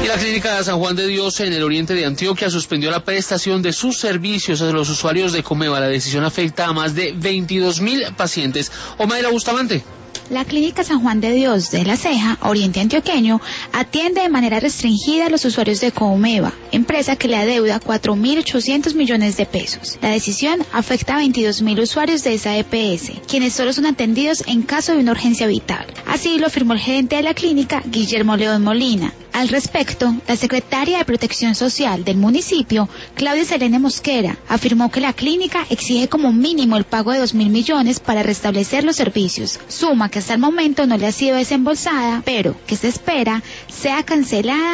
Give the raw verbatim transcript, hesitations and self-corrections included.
Y la Clínica San Juan de Dios en el oriente de Antioquia suspendió la prestación de sus servicios a los usuarios de Comeva. La decisión afecta a más de veintidós mil pacientes. Omaira Bustamante. La Clínica San Juan de Dios de La Ceja, oriente antioqueño, atiende de manera restringida a los usuarios de Comeva, empresa que le adeuda cuatro mil ochocientos millones de pesos. La decisión afecta a veintidós mil usuarios de esa E P S, quienes solo son atendidos en caso de una urgencia vital. Así lo afirmó el gerente de la clínica, Guillermo León Molina. Al respecto, la secretaria de Protección Social del municipio, Claudia Selene Mosquera, afirmó que la clínica exige como mínimo el pago de dos mil millones para restablecer los servicios, suma que hasta el momento no le ha sido desembolsada, pero que se espera sea cancelada